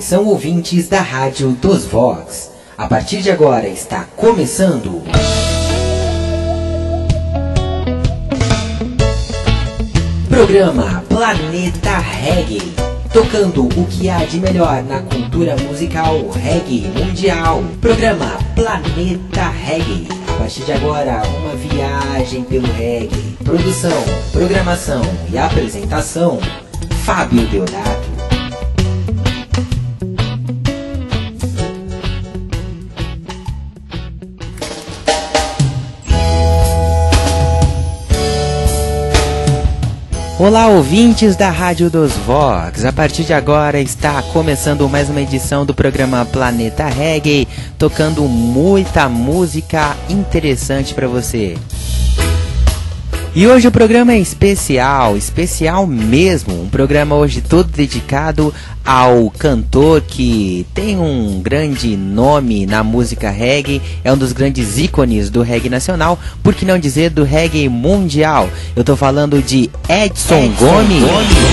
Atenção ouvintes da Rádio dos Vox. A partir de agora está começando programa Planeta Reggae, tocando o que há de melhor na cultura musical reggae mundial. Programa Planeta Reggae. A partir de agora, uma viagem pelo reggae. Produção, programação e apresentação, Fábio Deodato. Olá, ouvintes da Rádio dos Vox. A partir de agora está começando mais uma edição do programa Planeta Reggae, tocando muita música interessante para você. E hoje o programa é especial mesmo, um programa hoje todo dedicado ao cantor que tem um grande nome na música reggae, é um dos grandes ícones do reggae nacional, por que não dizer do reggae mundial. Eu tô falando de Edson Gomes.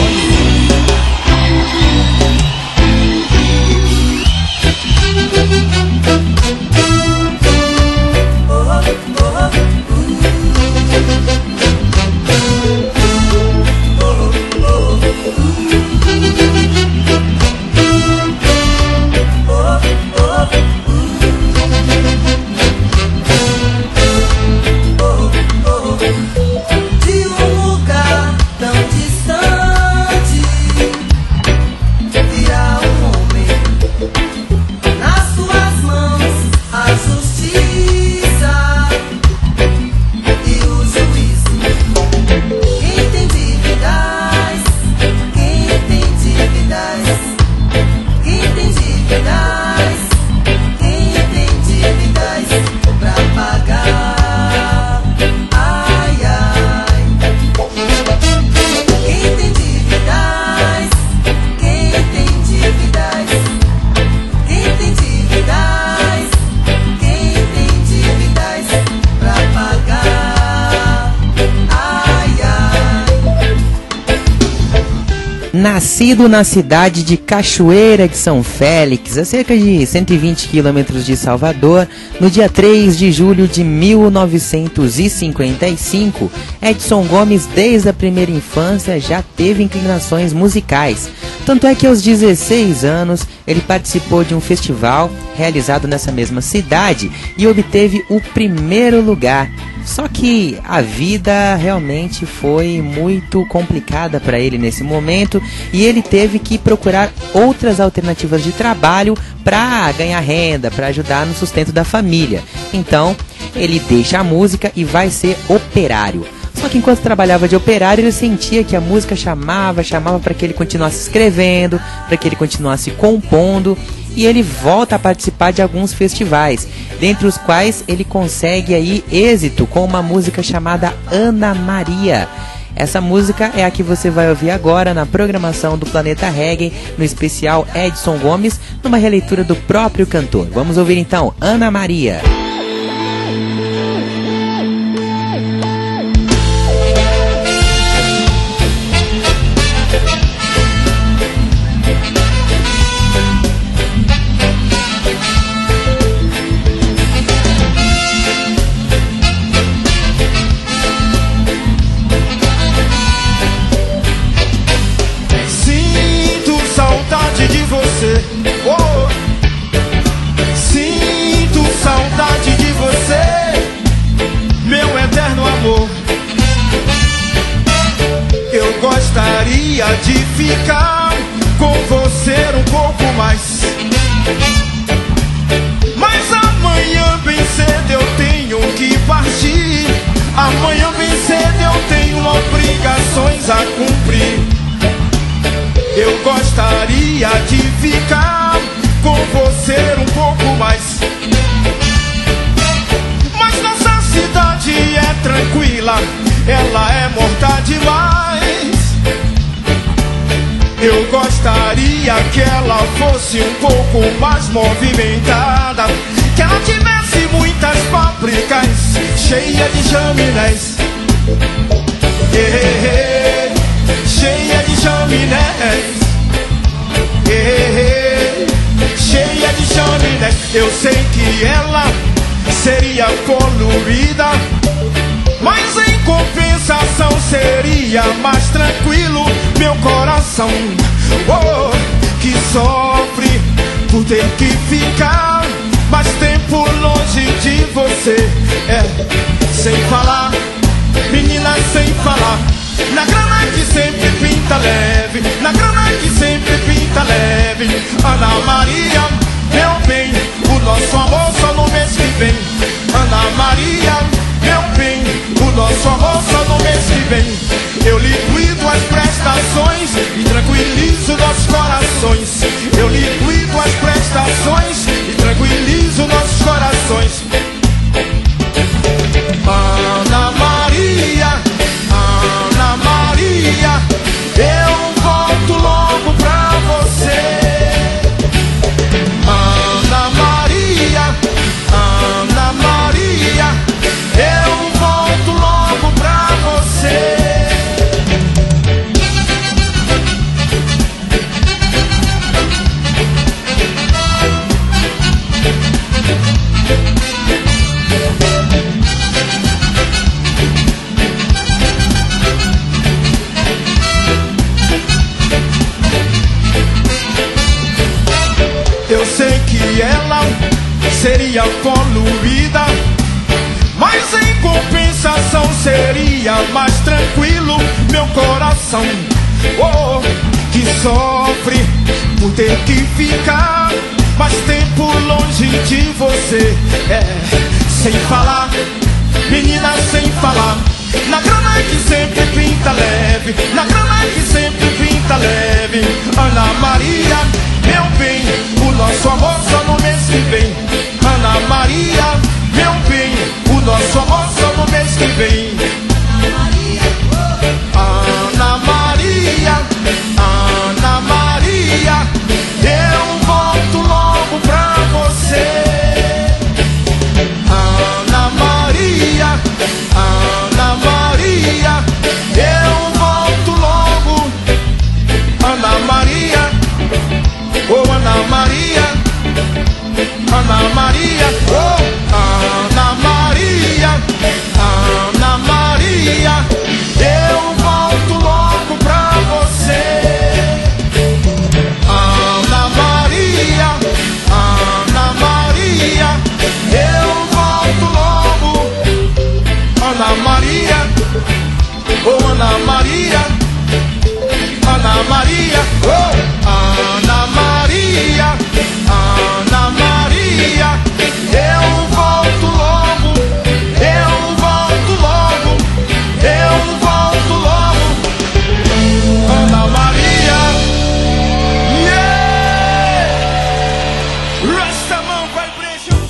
Nascido na cidade de Cachoeira de São Félix, a cerca de 120 quilômetros de Salvador, no dia 3 de julho de 1955, Edson Gomes, desde a primeira infância, já teve inclinações musicais. Tanto é que aos 16 anos, ele participou de um festival realizado nessa mesma cidade e obteve o primeiro lugar. Só que a vida realmente foi muito complicada para ele nesse momento e ele teve que procurar outras alternativas de trabalho para ganhar renda, para ajudar no sustento da família. Então, ele deixa a música e vai ser operário. Só que enquanto trabalhava de operário, ele sentia que a música chamava para que ele continuasse escrevendo, para que ele continuasse compondo, e ele volta a participar de alguns festivais, dentre os quais ele consegue aí êxito com uma música chamada Ana Maria. Essa música é a que você vai ouvir agora na programação do Planeta Reggae, no especial Edson Gomes, numa releitura do próprio cantor. Vamos ouvir então Ana Maria. De ficar com você um pouco mais, mas amanhã bem cedo eu tenho que partir. Amanhã bem cedo eu tenho obrigações a cumprir. Eu gostaria de ficar com você um pouco mais, mas nossa cidade é tranquila, ela é morta demais. Eu gostaria que ela fosse um pouco mais movimentada, que ela tivesse muitas fábricas cheias de chaminés, cheia de chaminés, Eu sei que ela seria poluída, mas em compensação seria mais tranquilo. Meu coração, oh, que sofre por ter que ficar mais tempo longe de você. Sem falar, menina, sem falar. Na grana que sempre pinta leve, na grana que sempre pinta leve. Ana Maria, meu bem, o nosso amor só no mês que vem. Ana Maria, meu bem, o nosso amor só no mês que vem. Eu liquido as prestações e tranquilizo nossos corações. Eu liquido as prestações e tranquilizo nossos corações. Ana Maria, Ana Maria, eu volto logo pra você. Ana Maria, Ana Maria, eu volto logo pra você. Eu sei que ela seria poluída, mas em compensação seria mais tranquilo. Meu coração, oh, que sofre por ter que ficar mais tempo longe de você. Sem falar, menina, sem falar. Na grana que sempre pinta leve, na grana que sempre pinta leve. Ana Maria, meu bem, o nosso amor só no mês que vem. Ana Maria, meu bem, o nosso amor só no mês que vem. Ana Maria, Ana Maria, eu volto logo pra você. Ana Maria, Ana Maria, eu volto logo. Ana Maria, oh Ana Maria, Ana Maria, oh Ana Maria, Ana Maria, eu volto logo pra você. Ana Maria, Ana Maria, eu volto logo. Ana Maria, oh Ana Maria, Ana Maria, oh Ana Maria, Ana Maria, eu volto logo, eu volto logo, eu volto logo. Ana Maria, yeah! Rastaman Vibration.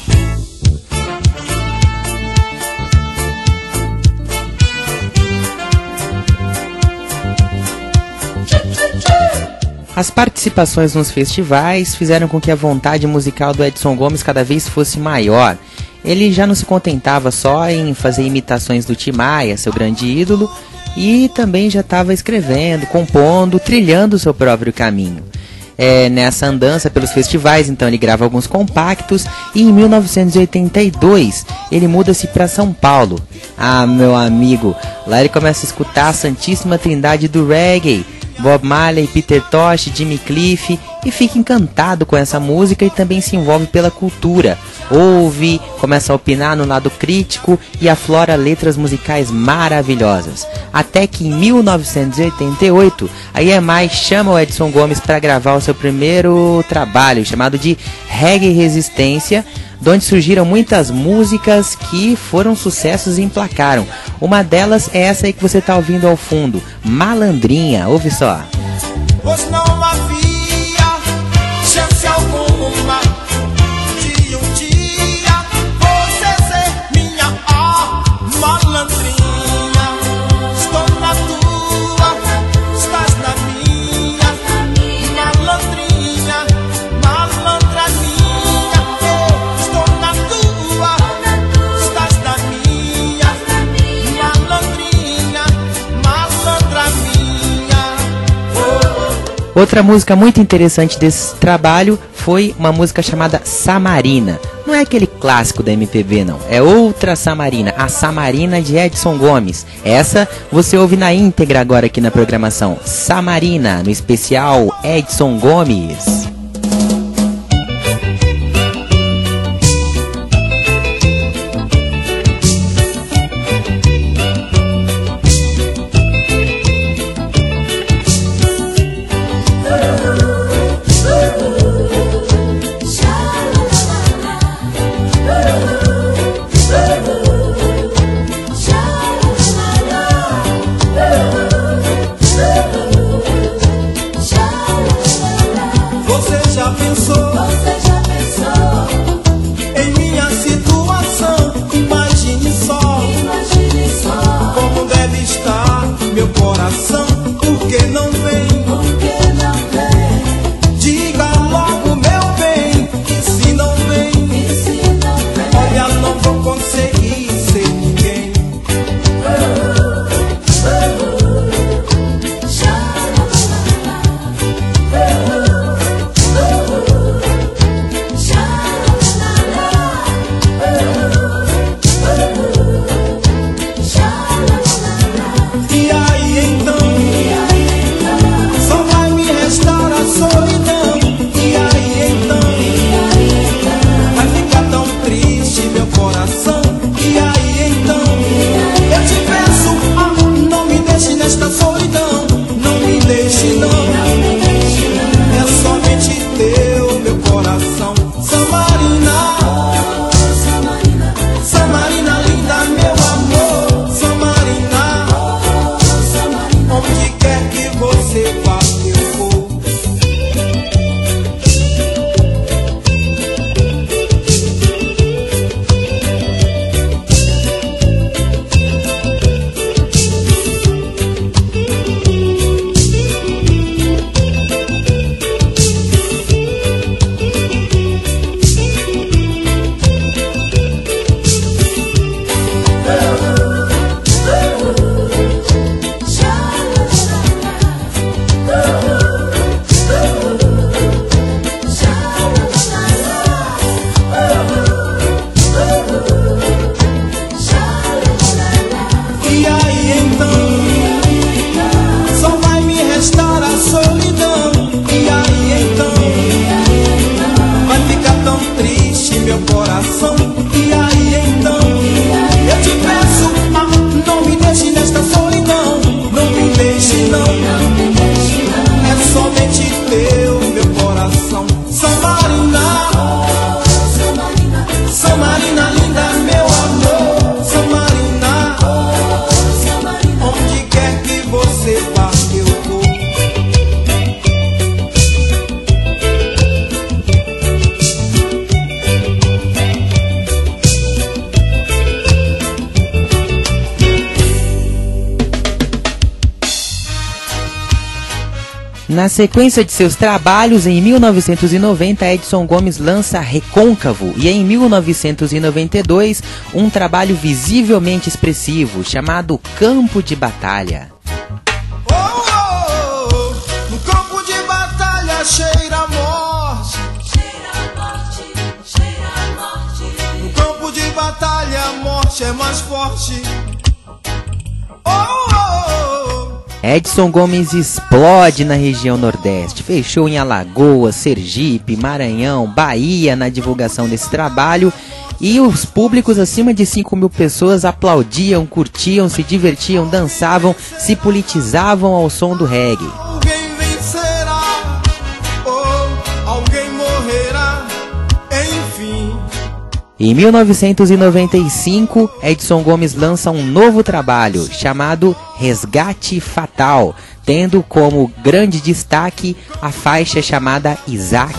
As participações nos festivais fizeram com que a vontade musical do Edson Gomes cada vez fosse maior. Ele já não se contentava só em fazer imitações do Tim Maia, seu grande ídolo, e também já estava escrevendo, compondo, trilhando o seu próprio caminho. Nessa andança pelos festivais, então ele grava alguns compactos e em 1982 ele muda-se para São Paulo. Ah, meu amigo, lá ele começa a escutar a Santíssima Trindade do Reggae, Bob Marley, Peter Tosh, Jimmy Cliff, e fica encantado com essa música e também se envolve pela cultura. Ouve, começa a opinar no lado crítico e aflora letras musicais maravilhosas. Até que em 1988, a EMI chama o Edson Gomes para gravar o seu primeiro trabalho, chamado de Reggae Resistência, de onde surgiram muitas músicas que foram sucessos e emplacaram. Uma delas é essa aí que você está ouvindo ao fundo, Malandrinha. Ouve só. Pois não havia chance alguma de um dia você ser minha malandrinha. Estou na tua, estás na minha, malandrinha, malandra minha. Estou na tua, estás na minha, malandrinha, malandra minha. Outra música muito interessante desse trabalho foi uma música chamada Samarina. Não é aquele clássico da MPB, não. É outra Samarina, a Samarina de Edson Gomes. Essa você ouve na íntegra agora aqui na programação. Samarina, no especial Edson Gomes. Na sequência de seus trabalhos, em 1990, Edson Gomes lança Recôncavo e em 1992, um trabalho visivelmente expressivo chamado Campo de Batalha. Oh, oh, oh, no campo de batalha cheira a morte. Cheira a morte, cheira a morte. No campo de batalha a morte é mais forte. Oh, oh, oh. Edson Gomes explode na região Nordeste, fechou em Alagoas, Sergipe, Maranhão, Bahia na divulgação desse trabalho e os públicos acima de 5.000 pessoas aplaudiam, curtiam, se divertiam, dançavam, se politizavam ao som do reggae. Alguém vencerá, ou alguém morrerá, enfim. Em 1995, Edson Gomes lança um novo trabalho chamado Resgate Fatal, tendo como grande destaque a faixa chamada Isaac.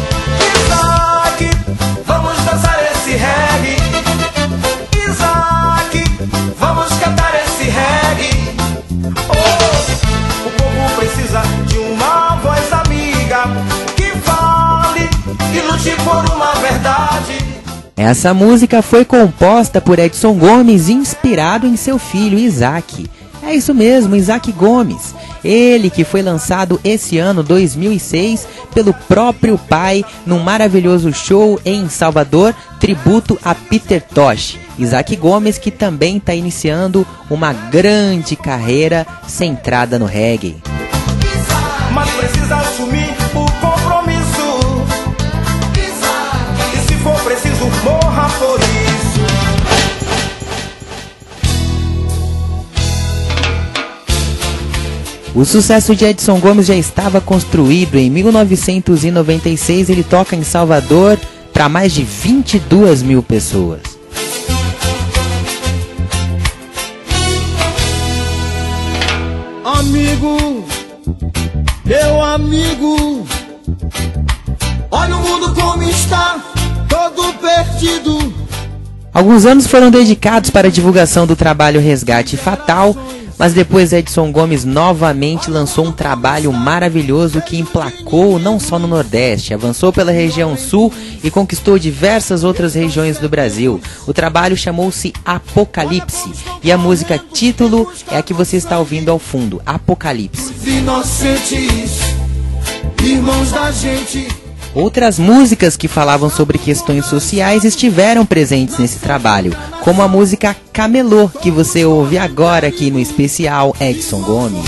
Isaac, vamos dançar esse reggae. Isaac, vamos cantar esse reggae. Oh, o povo precisa de uma voz amiga que fale e lute por uma verdade. Essa música foi composta por Edson Gomes, inspirado em seu filho Isaac. É isso mesmo, Isaac Gomes. Ele que foi lançado esse ano, 2006, pelo próprio pai, num maravilhoso show em Salvador, tributo a Peter Tosh. Isaac Gomes, que também está iniciando uma grande carreira centrada no reggae. Mas precisa assumir o compromisso, e se for preciso, morra por isso. O sucesso de Edson Gomes já estava construído. Em 1996 ele toca em Salvador para mais de 22 mil pessoas. Amigo, meu amigo, olha o mundo como está, todo perdido. Alguns anos foram dedicados para a divulgação do trabalho Resgate Fatal, mas depois Edson Gomes novamente lançou um trabalho maravilhoso que emplacou não só no Nordeste, avançou pela região Sul e conquistou diversas outras regiões do Brasil. O trabalho chamou-se Apocalipse e a música título é a que você está ouvindo ao fundo, Apocalipse. Inocentes, irmãos da gente. Outras músicas que falavam sobre questões sociais estiveram presentes nesse trabalho, como a música Camelô, que você ouve agora aqui no especial Edson Gomes.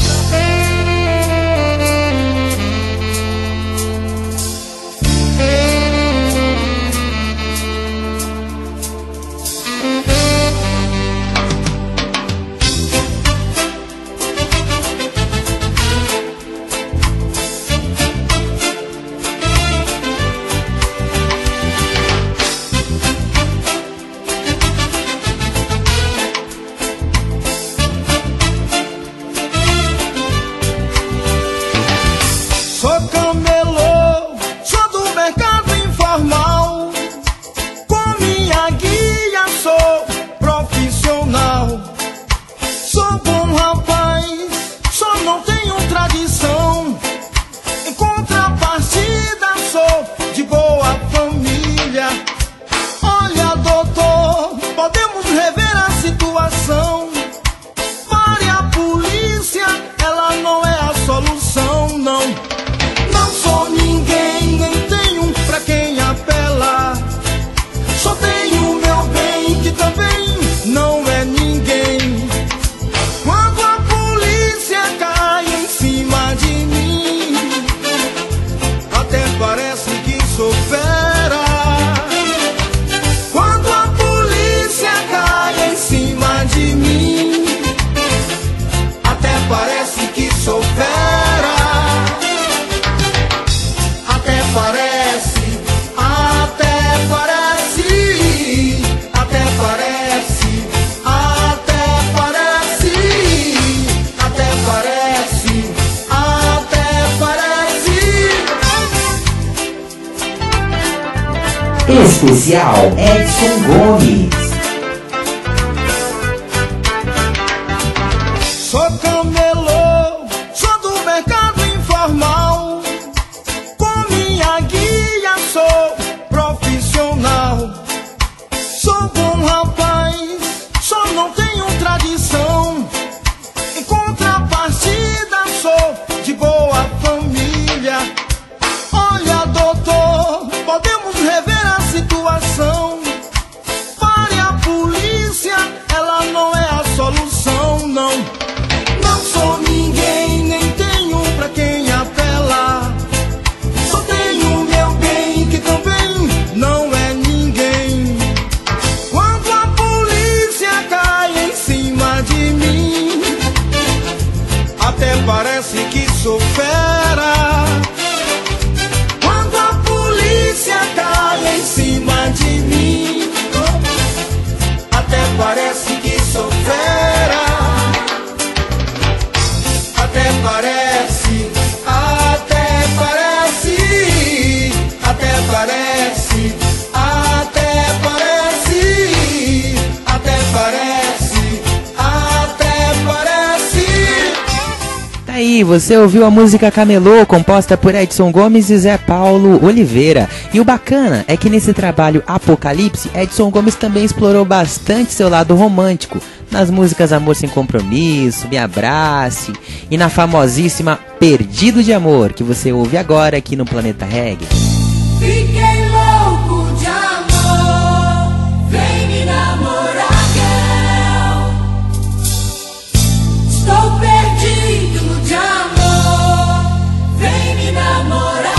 Sou camelô, sou do mercado informal. Com minha guia sou profissional. Sou bom rapaz, só não tenho tradição. Em contrapartida sou de boa família. Olha doutor, podemos rever a situação. Pare a polícia, ela não é a solução, não. Não sou ninguém, nem tenho pra quem apelar. Só tenho meu bem, que também não é ninguém. Quando a polícia cai em cima de mim, até parece que sou fera. Quando a polícia cai em cima de mim, até parece que sou fera. Até parece, até parece, até parece, até parece, até parece, até parece. Especial Edson Gomes. Sou camelô, sou do mercado informal. Com minha guia sou profissional. Sou bom rapaz, só não tenho tradição. Em contrapartida sou de boa família. Olha doutor, podemos rever a situação. Pare a polícia, ela não é a solução, não. Não sou ninguém, nem tenho pra quem apelar. Só tenho meu bem, que também não é ninguém. Quando a polícia cai em cima de mim, até parece que sou fera. Quando a polícia cai em cima de mim, até parece que sou fera. Até parece, até parece, até parece, até parece, até parece, até parece. Tá aí aí, você ouviu a música Camelô, composta por Edson Gomes e Zé Paulo Oliveira. E o bacana é que nesse trabalho Apocalipse, Edson Gomes também explorou bastante seu lado romântico, nas músicas Amor Sem Compromisso, Me Abrace e na famosíssima Perdido de Amor, que você ouve agora aqui no Planeta Reggae. Fiquei louco de amor, vem me namorar, girl. Estou perdido de amor, vem me namorar,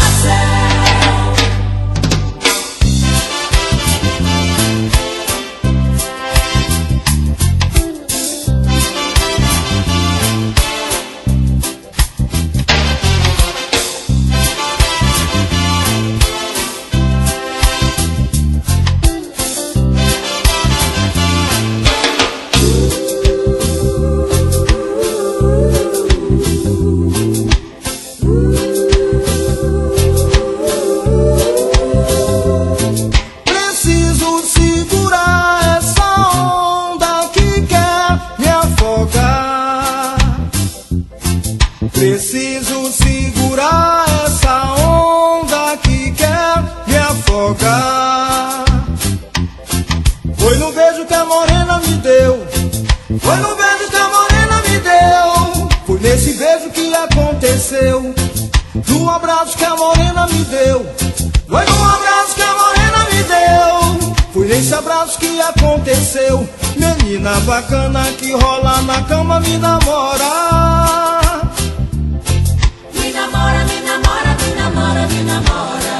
Preciso segurar essa onda que quer me afogar. Foi no beijo que a morena me deu, foi no beijo que a morena me deu, foi nesse beijo que aconteceu, no abraço que a morena me deu, foi no abraço que a morena me deu, foi nesse abraço que aconteceu. Menina bacana que rola na cama me namora. me namora, me namora, me namora, me namora.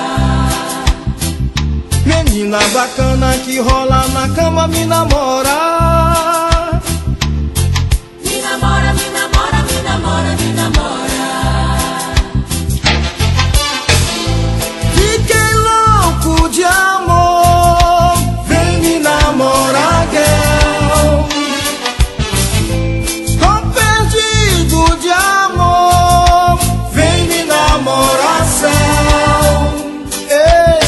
Menina bacana que rola na cama me namora. Me namora, me namora, me namora, me namora. Fiquei louco de amor, vem me namorar, girl. Estou perdido de amor, vem me namorar, céu. Ei.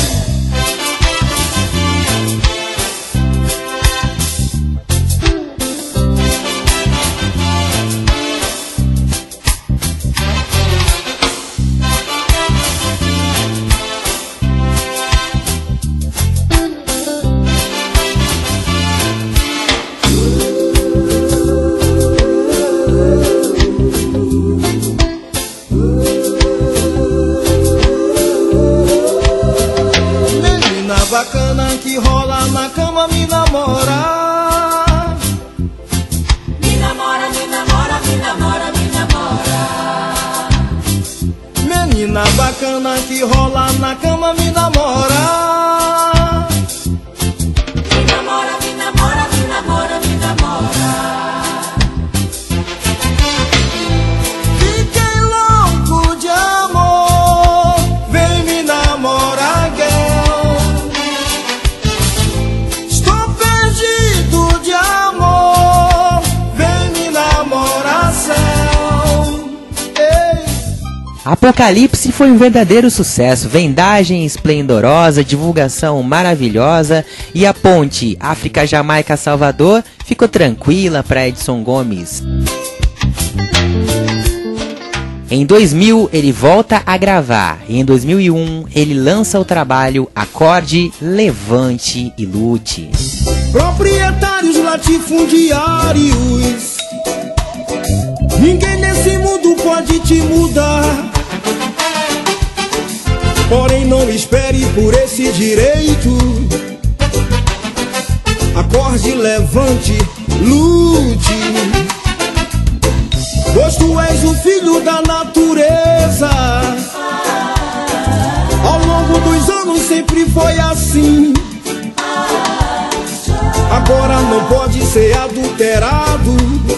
Menina bacana que rola na cama me namora. Me namora, me namora, me namora, me namora. Menina bacana que rola na cama me namora. Me namora, me namora, me namora, me namora. Fiquei louco de amor, vem me namorar, girl. Estou perdido de amor, vem me namorar, céu. Ei. Apocalipse foi um verdadeiro sucesso, vendagem esplendorosa, divulgação maravilhosa e a ponte África-Jamaica-Salvador ficou tranquila para Edson Gomes. Em 2000 ele volta a gravar e em 2001 ele lança o trabalho Acorde, Levante e Lute. Proprietários latifundiários, ninguém nesse mundo pode te mudar. Porém não espere por esse direito. Acorde, levante, lute, pois tu és o filho da natureza. Ao longo dos anos sempre foi assim. Agora não pode ser adulterado.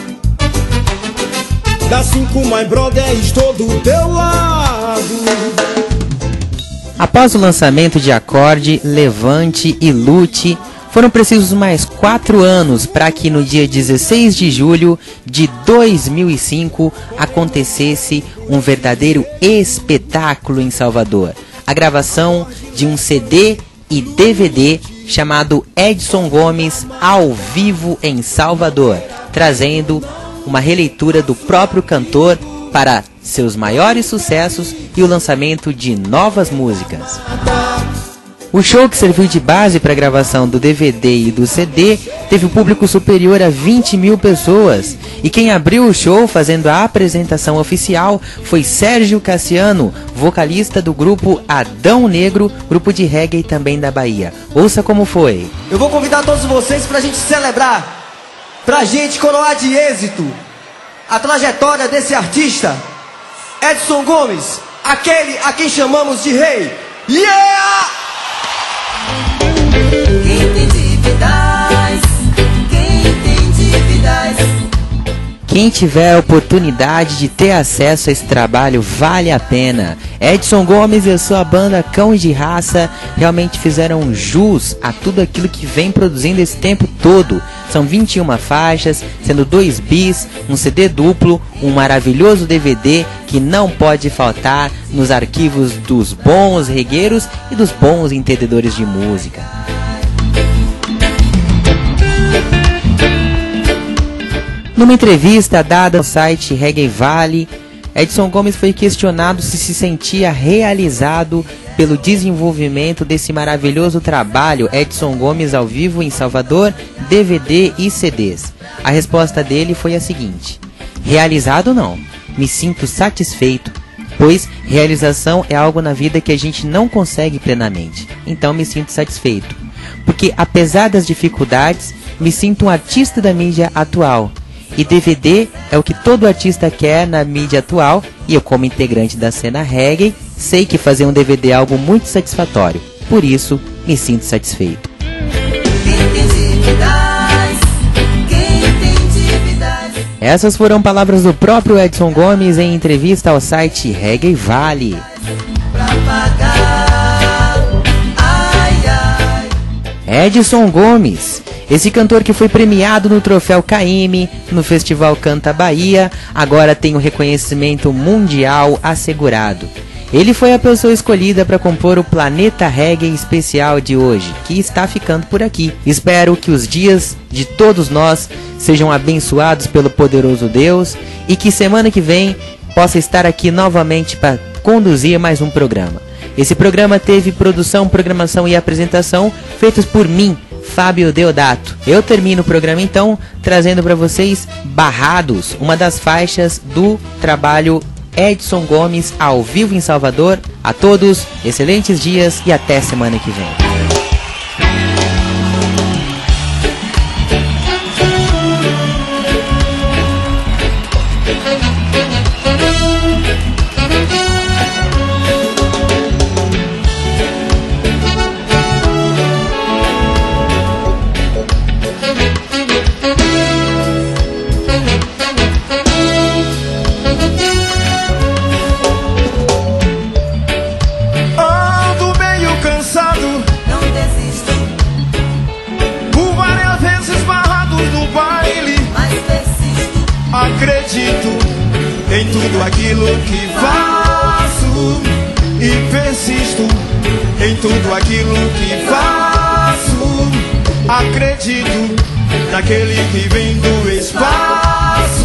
Da 5 My Brother, estou do teu lado. Após o lançamento de Acorde, Levante e Lute, foram precisos mais 4 anos para que no dia 16 de julho de 2005 acontecesse um verdadeiro espetáculo em Salvador. A gravação de um CD e DVD chamado Edson Gomes ao vivo em Salvador, trazendo uma releitura do próprio cantor para seus maiores sucessos e o lançamento de novas músicas. O show, que serviu de base para a gravação do DVD e do CD, teve um público superior a 20 mil pessoas. E quem abriu o show fazendo a apresentação oficial foi Sérgio Cassiano, vocalista do grupo Adão Negro, grupo de reggae também da Bahia. Ouça como foi. Eu vou convidar todos vocês pra gente celebrar, pra gente coroar de êxito a trajetória desse artista, Edson Gomes, aquele a quem chamamos de rei. Yeah! Quem tem dívidas, quem tem dívidas. Quem tiver a oportunidade de ter acesso a esse trabalho, vale a pena. Edson Gomes e a sua banda Cão de Raça realmente fizeram jus a tudo aquilo que vem produzindo esse tempo todo. São 21 faixas, sendo 2 bis, um CD duplo, um maravilhoso DVD que não pode faltar nos arquivos dos bons regueiros e dos bons entendedores de música. Numa entrevista dada ao site Reggae Valley, Edson Gomes foi questionado se sentia realizado pelo desenvolvimento desse maravilhoso trabalho Edson Gomes ao vivo em Salvador, DVD e CDs. A resposta dele foi a seguinte: realizado não, me sinto satisfeito, pois realização é algo na vida que a gente não consegue plenamente, então me sinto satisfeito, porque apesar das dificuldades, me sinto um artista da mídia atual. E DVD é o que todo artista quer na mídia atual, e eu, como integrante da cena reggae, sei que fazer um DVD é algo muito satisfatório. Por isso, me sinto satisfeito. Essas foram palavras do próprio Edson Gomes em entrevista ao site Reggae Valley. Edson Gomes, esse cantor que foi premiado no Troféu Caymmi, no Festival Canta Bahia, agora tem um reconhecimento mundial assegurado. Ele foi a pessoa escolhida para compor o Planeta Reggae especial de hoje, que está ficando por aqui. Espero que os dias de todos nós sejam abençoados pelo poderoso Deus e que semana que vem possa estar aqui novamente para conduzir mais um programa. Esse programa teve produção, programação e apresentação feitos por mim, Fábio Deodato. Eu termino o programa então trazendo para vocês Barrados, uma das faixas do trabalho Edson Gomes ao vivo em Salvador. A todos, excelentes dias e até semana que vem. Acredito em tudo aquilo que faço e persisto em tudo aquilo que faço. Acredito naquele que vem do espaço.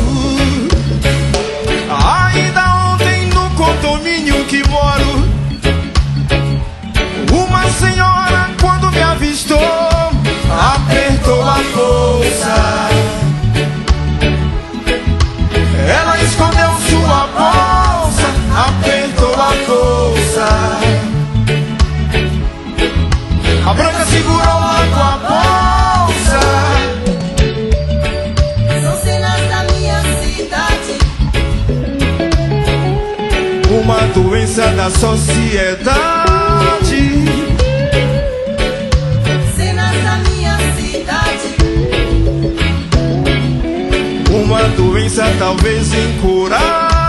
Ainda ontem no condomínio que moro, uma senhora quando me avistou apertou a bolsa. Ela escondeu sua bolsa, apertou a bolsa. A branca segurou logo a bolsa. São cenas da minha cidade, Uma doença da sociedade. cenas da minha cidade. Uma doença talvez incurável.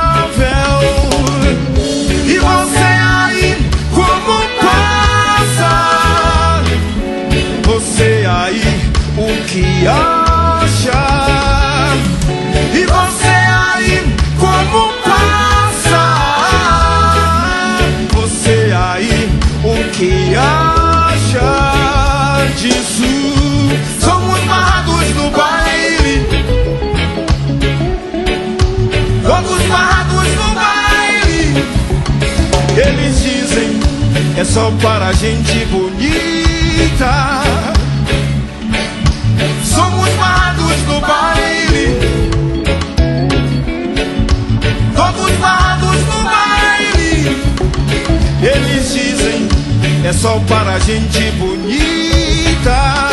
E você aí, como passa? Você aí, o que acha? E você aí, como passa? Você aí, o que acha disso? Somos barrados no baile. Vamos é só para gente bonita. Somos barrados no baile, todos barrados no baile. Eles dizem, é só para gente bonita.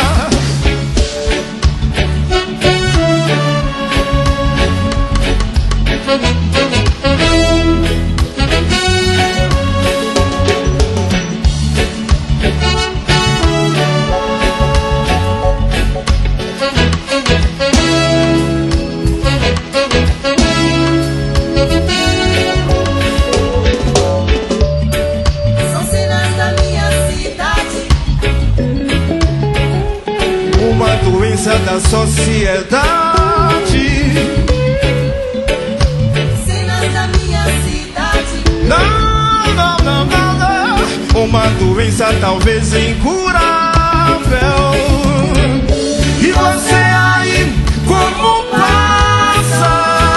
Da sociedade, cenas da minha cidade. Não, não, não, não, não. Uma doença talvez incurável. E você aí, como passa?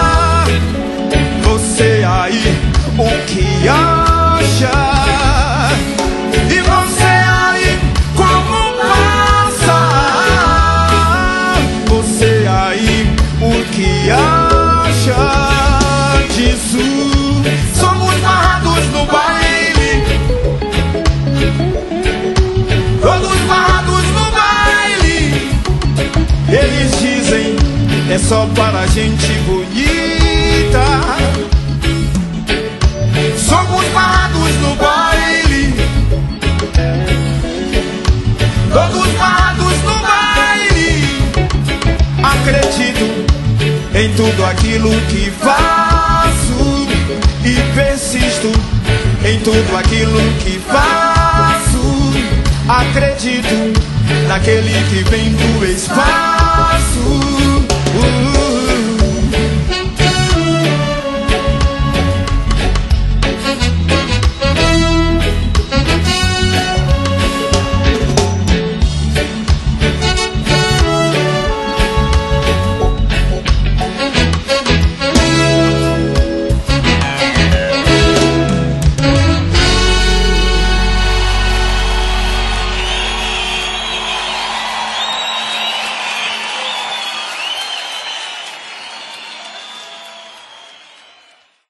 Você aí, o que acha? E você aí, como passa? Você aí, o que acha disso? Somos barrados no baile, todos barrados no baile. Eles dizem, é só para gente bonita. Somos barrados no baile, todos barrados no baile. Acredito em tudo aquilo que faço e persisto em tudo aquilo que faço. Acredito naquele que vem do espaço.